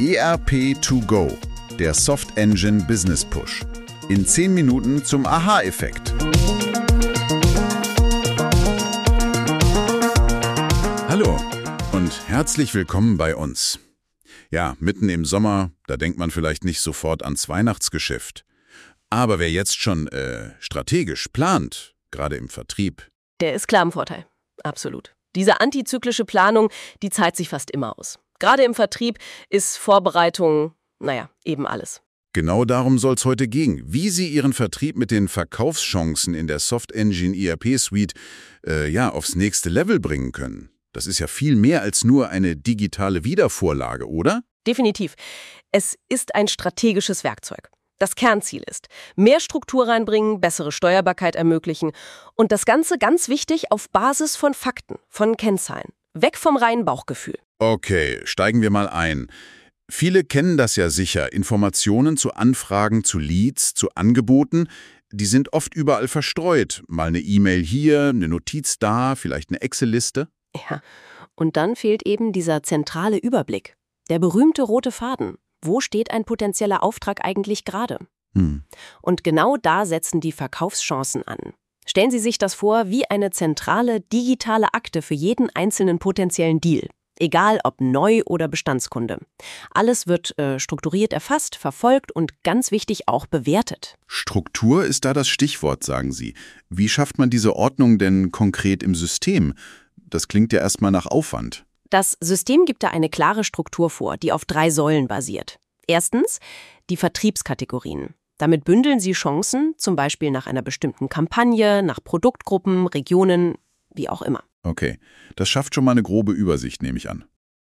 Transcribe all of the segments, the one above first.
ERP2Go, der Soft Engine Business Push. In 10 Minuten zum Aha-Effekt. Hallo und herzlich willkommen bei uns. Ja, mitten im Sommer, da denkt man vielleicht nicht sofort ans Weihnachtsgeschäft. Aber wer jetzt schon strategisch plant, gerade im Vertrieb, Der ist klar im Vorteil. Absolut. Diese antizyklische Planung, die zahlt sich fast immer aus. Gerade im Vertrieb ist Vorbereitung, eben alles. genau darum soll es heute gehen. Wie Sie Ihren Vertrieb mit den Verkaufschancen in der Soft Engine ERP Suite aufs nächste Level bringen können. Das ist ja viel mehr als nur eine digitale Wiedervorlage, oder? Definitiv. Es ist ein strategisches Werkzeug. Das Kernziel ist, mehr Struktur reinbringen, bessere Steuerbarkeit ermöglichen und das Ganze, ganz wichtig, auf Basis von Fakten, von Kennzahlen. Weg vom reinen Bauchgefühl. Okay, steigen wir mal ein. Viele kennen das ja sicher. Informationen zu Anfragen, zu Leads, zu Angeboten, die sind oft überall verstreut. Mal eine E-Mail hier, eine Notiz da, vielleicht eine Excel-Liste. Ja, und dann fehlt eben dieser zentrale Überblick. Der berühmte rote Faden. Wo steht ein potenzieller Auftrag eigentlich gerade? Und genau da setzen die Verkaufschancen an. Stellen Sie sich das vor wie eine zentrale digitale Akte für jeden einzelnen potenziellen Deal. Egal ob Neu- oder Bestandskunde. Alles wird strukturiert erfasst, verfolgt und ganz wichtig auch bewertet. Struktur ist da das Stichwort, sagen Sie. Wie schafft man diese Ordnung denn konkret im System? Das klingt ja erstmal nach Aufwand. Das System gibt da eine klare Struktur vor, die auf 3 Säulen basiert. Erstens, die Vertriebskategorien. Damit bündeln Sie Chancen, zum Beispiel nach einer bestimmten Kampagne, nach Produktgruppen, Regionen, wie auch immer. Okay, das schafft schon mal eine grobe Übersicht, nehme ich an.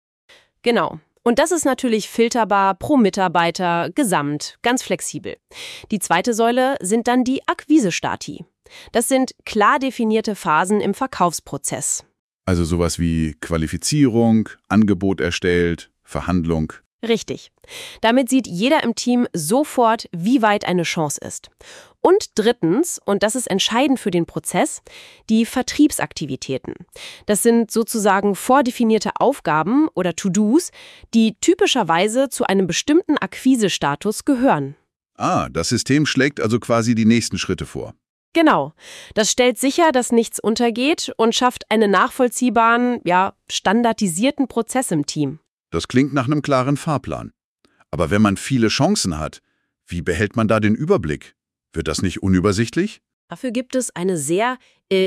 Genau. Und das ist natürlich filterbar, pro Mitarbeiter, gesamt, ganz flexibel. Die zweite Säule sind dann die Akquise-Stati. Das sind klar definierte Phasen im Verkaufsprozess. Also sowas wie Qualifizierung, Angebot erstellt, Verhandlung. Richtig. Damit sieht jeder im Team sofort, wie weit eine Chance ist. Und drittens, und das ist entscheidend für den Prozess, die Vertriebsaktivitäten. Das sind sozusagen vordefinierte Aufgaben oder To-Dos, die typischerweise zu einem bestimmten Akquisestatus gehören. Das System schlägt also quasi die nächsten Schritte vor. Genau. Das stellt sicher, dass nichts untergeht und schafft einen nachvollziehbaren, standardisierten Prozess im Team. Das klingt nach einem klaren Fahrplan. Aber wenn man viele Chancen hat, wie behält man da den Überblick? Wird das nicht unübersichtlich? Dafür gibt es eine sehr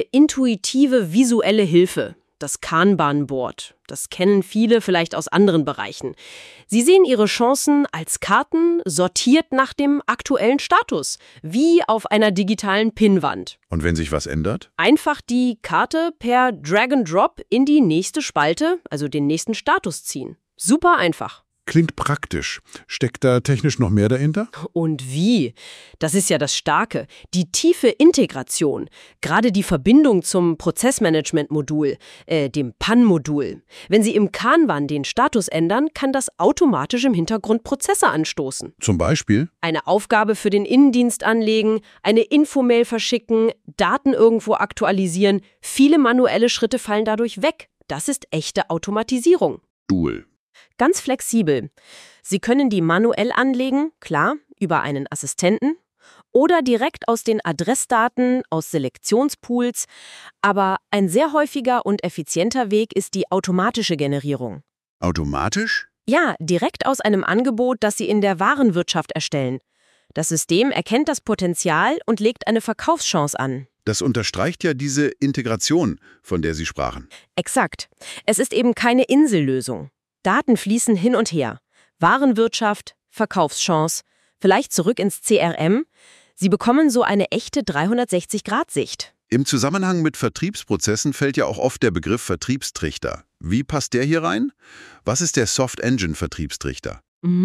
intuitive visuelle Hilfe, das Kanban-Board. Das kennen viele vielleicht aus anderen Bereichen. Sie sehen Ihre Chancen als Karten, sortiert nach dem aktuellen Status, wie auf einer digitalen Pinnwand. Und wenn sich was ändert? Einfach die Karte per Drag-and-Drop in die nächste Spalte, also den nächsten Status ziehen. Super einfach. Klingt praktisch. Steckt da technisch noch mehr dahinter? Und wie? Das ist ja das Starke. Die tiefe Integration, gerade die Verbindung zum Prozessmanagement-Modul, dem PAN-Modul. Wenn Sie im Kanban den Status ändern, kann das automatisch im Hintergrund Prozesse anstoßen. Zum Beispiel? Eine Aufgabe für den Innendienst anlegen, eine Infomail verschicken, Daten irgendwo aktualisieren. Viele manuelle Schritte fallen dadurch weg. Das ist echte Automatisierung. Dual. Ganz flexibel. Sie können die manuell anlegen, klar, über einen Assistenten oder direkt aus den Adressdaten, aus Selektionspools. Aber ein sehr häufiger und effizienter Weg ist die automatische Generierung. Automatisch? Ja, direkt aus einem Angebot, das Sie in der Warenwirtschaft erstellen. Das System erkennt das Potenzial und legt eine Verkaufschance an. Das unterstreicht ja diese Integration, von der Sie sprachen. Exakt. Es ist eben keine Insellösung. Daten fließen hin und her. Warenwirtschaft, Verkaufschance, vielleicht zurück ins CRM. Sie bekommen so eine echte 360-Grad-Sicht. Im Zusammenhang mit Vertriebsprozessen fällt ja auch oft der Begriff Vertriebstrichter. Wie passt der hier rein? Was ist der Soft Engine Vertriebstrichter?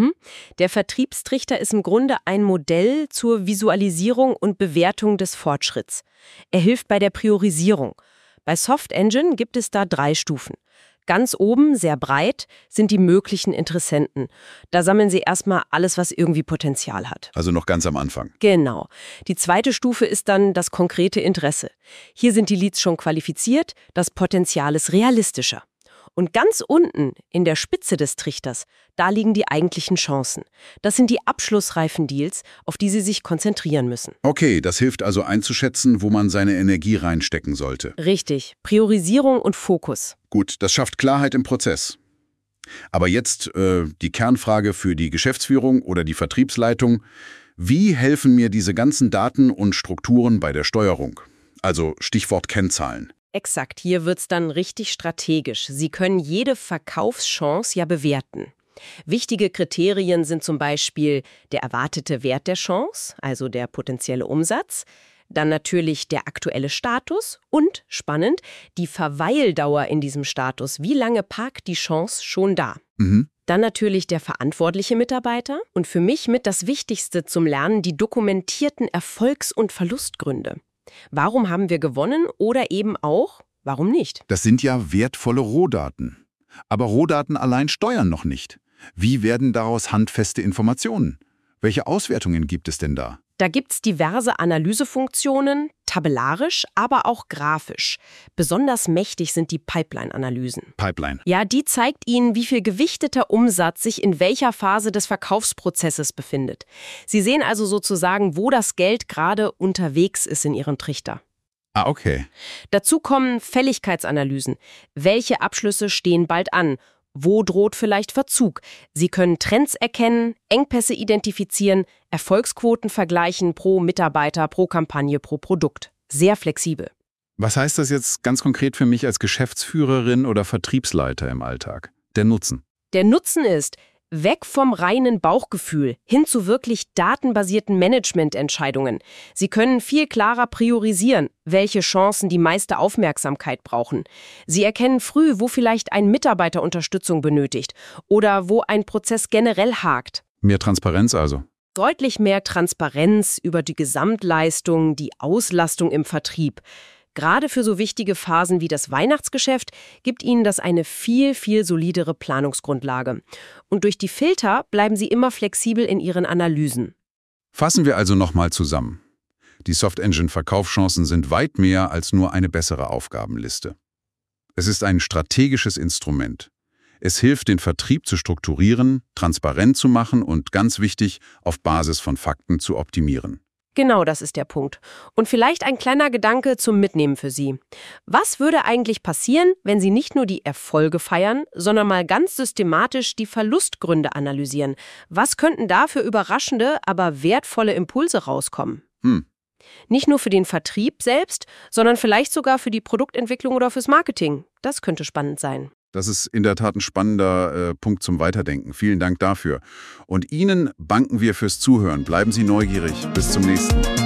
Der Vertriebstrichter ist im Grunde ein Modell zur Visualisierung und Bewertung des Fortschritts. Er hilft bei der Priorisierung. Bei Soft Engine gibt es da 3 Stufen. Ganz oben, sehr breit, sind die möglichen Interessenten. Da sammeln Sie erstmal alles, was irgendwie Potenzial hat. Also noch ganz am Anfang. Genau. Die zweite Stufe ist dann das konkrete Interesse. Hier sind die Leads schon qualifiziert, das Potenzial ist realistischer. Und ganz unten, in der Spitze des Trichters, da liegen die eigentlichen Chancen. Das sind die abschlussreifen Deals, auf die Sie sich konzentrieren müssen. Okay, das hilft also einzuschätzen, wo man seine Energie reinstecken sollte. Richtig, Priorisierung und Fokus. Gut, das schafft Klarheit im Prozess. Aber jetzt die Kernfrage für die Geschäftsführung oder die Vertriebsleitung. Wie helfen mir diese ganzen Daten und Strukturen bei der Steuerung? Also Stichwort Kennzahlen. Exakt, hier wird's dann richtig strategisch. Sie können jede Verkaufschance ja bewerten. Wichtige Kriterien sind zum Beispiel der erwartete Wert der Chance, also der potenzielle Umsatz, dann natürlich der aktuelle Status und, spannend, die Verweildauer in diesem Status. Wie lange parkt die Chance schon da? Dann natürlich der verantwortliche Mitarbeiter und für mich mit das Wichtigste zum Lernen, die dokumentierten Erfolgs- und Verlustgründe. Warum haben wir gewonnen oder eben auch, warum nicht? Das sind ja wertvolle Rohdaten. Aber Rohdaten allein steuern noch nicht. Wie werden daraus handfeste Informationen? Welche Auswertungen gibt es denn da? Da gibt's diverse Analysefunktionen, tabellarisch, aber auch grafisch. Besonders mächtig sind die Pipeline-Analysen. Pipeline. Ja, die zeigt Ihnen, wie viel gewichteter Umsatz sich in welcher Phase des Verkaufsprozesses befindet. Sie sehen also sozusagen, wo das Geld gerade unterwegs ist in Ihrem Trichter. Ah, okay. Dazu kommen Fälligkeitsanalysen. Welche Abschlüsse stehen bald an? Wo droht vielleicht Verzug? Sie können Trends erkennen, Engpässe identifizieren, Erfolgsquoten vergleichen pro Mitarbeiter, pro Kampagne, pro Produkt. Sehr flexibel. Was heißt das jetzt ganz konkret für mich als Geschäftsführerin oder Vertriebsleiter im Alltag? Der Nutzen. Der Nutzen ist, weg vom reinen Bauchgefühl hin zu wirklich datenbasierten Managemententscheidungen. Sie können viel klarer priorisieren, welche Chancen die meiste Aufmerksamkeit brauchen. Sie erkennen früh, wo vielleicht ein Mitarbeiter Unterstützung benötigt oder wo ein Prozess generell hakt. Mehr Transparenz also. Deutlich mehr Transparenz über die Gesamtleistung, die Auslastung im Vertrieb. Gerade für so wichtige Phasen wie das Weihnachtsgeschäft gibt Ihnen das eine viel, viel solidere Planungsgrundlage. Und durch die Filter bleiben Sie immer flexibel in Ihren Analysen. Fassen wir also nochmal zusammen. Die SoftEngine-Verkaufschancen sind weit mehr als nur eine bessere Aufgabenliste. Es ist ein strategisches Instrument. Es hilft, den Vertrieb zu strukturieren, transparent zu machen und, ganz wichtig, auf Basis von Fakten zu optimieren. Genau, das ist der Punkt. Und vielleicht ein kleiner Gedanke zum Mitnehmen für Sie. Was würde eigentlich passieren, wenn Sie nicht nur die Erfolge feiern, sondern mal ganz systematisch die Verlustgründe analysieren? Was könnten da für überraschende, aber wertvolle Impulse rauskommen? Nicht nur für den Vertrieb selbst, sondern vielleicht sogar für die Produktentwicklung oder fürs Marketing. Das könnte spannend sein. Das ist in der Tat ein spannender Punkt zum Weiterdenken. Vielen Dank dafür. Und Ihnen danken wir fürs Zuhören. Bleiben Sie neugierig. Bis zum nächsten Mal.